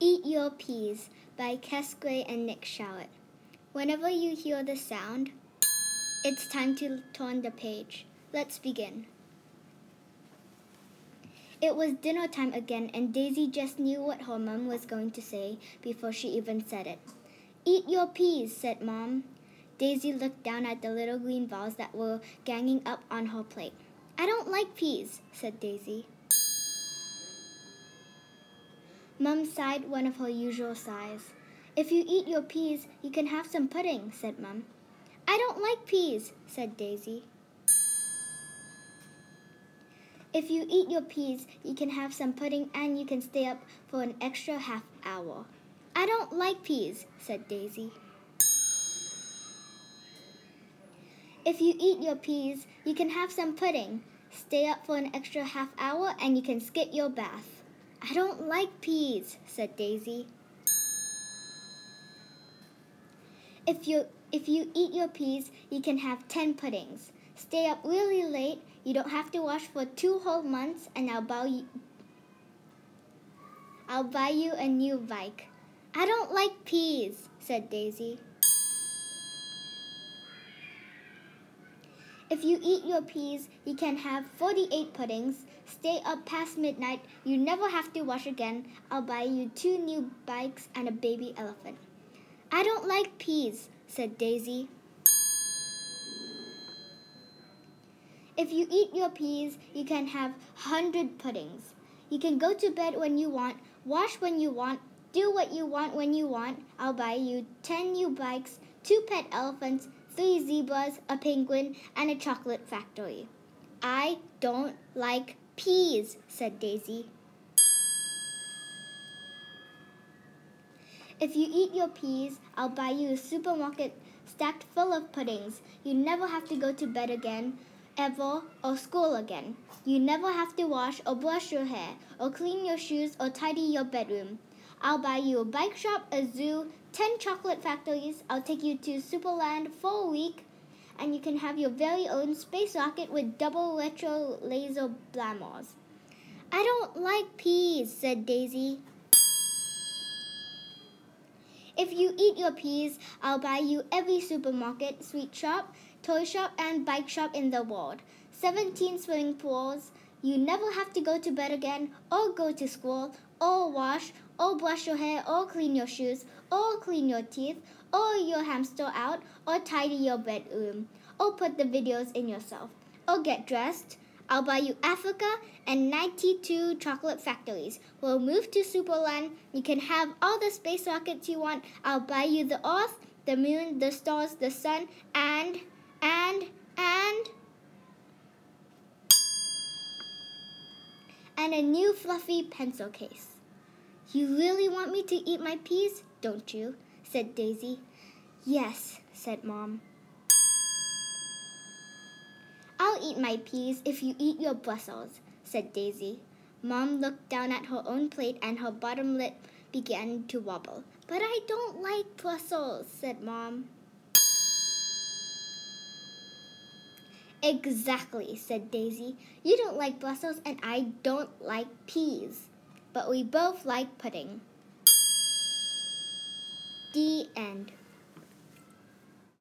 Eat Your Peas by Kes Gray and Nick Shallot. Whenever you hear the sound, it's time to turn the page. Let's begin. It was dinner time again, and Daisy just knew what her mom was going to say before she even said it. "Eat your peas," said Mom. Daisy looked down at the little green balls that were ganging up on her plate. "I don't like peas," said Daisy. Mom sighed one of her usual sighs. "If you eat your peas, you can have some pudding," said Mom. "I don't like peas," said Daisy. "If you eat your peas, you can have some pudding and you can stay up for an extra half hour." "I don't like peas," said Daisy. "If you eat your peas, you can have some pudding, stay up for an extra half hour, and you can skip your bath." "I don't like peas," said Daisy. If you eat your peas, you can have 10 puddings. Stay up really late. You don't have to wash for 2 whole months, and I'll buy you a new bike." "I don't like peas," said Daisy. If you eat your peas, you can have 48 puddings. Stay up past midnight. You never have to wash again. I'll buy you 2 new bikes and a baby elephant." "I don't like peas," said Daisy. If you eat your peas, you can have 100 puddings. You can go to bed when you want, wash when you want, do what you want when you want. I'll buy you 10 new bikes, 2 pet elephants, 3 zebras, a penguin, and a chocolate factory." "I don't like peas," said Daisy. If you eat your peas, I'll buy you a supermarket stacked full of puddings. You never have to go to bed again, ever, or school again. You never have to wash or brush your hair, or clean your shoes, or tidy your bedroom. I'll buy you a bike shop, a zoo, 10 chocolate factories. I'll take you to Superland for a week, and you can have your very own space rocket with double retro laser blammers." "I don't like peas," said Daisy. If you eat your peas, I'll buy you every supermarket, sweet shop, toy shop, and bike shop in the world. 17 swimming pools. You never have to go to bed again, or go to school, or wash, or brush your hair, or clean your shoes, or clean your teeth, or your hamster out, or tidy your bedroom, or put the videos in yourself, or get dressed. I'll buy you Africa and 92 chocolate factories. We'll move to Superland. You can have all the space rockets you want. I'll buy you the Earth, the moon, the stars, the sun, and a new fluffy pencil case." "You really want me to eat my peas, don't you?" said Daisy. "Yes," said Mom. "I'll eat my peas if you eat your Brussels," said Daisy. Mom looked down at her own plate and her bottom lip began to wobble. "But I don't like Brussels," said Mom. "Exactly," said Daisy. "You don't like Brussels and I don't like peas. But we both like pudding." The end.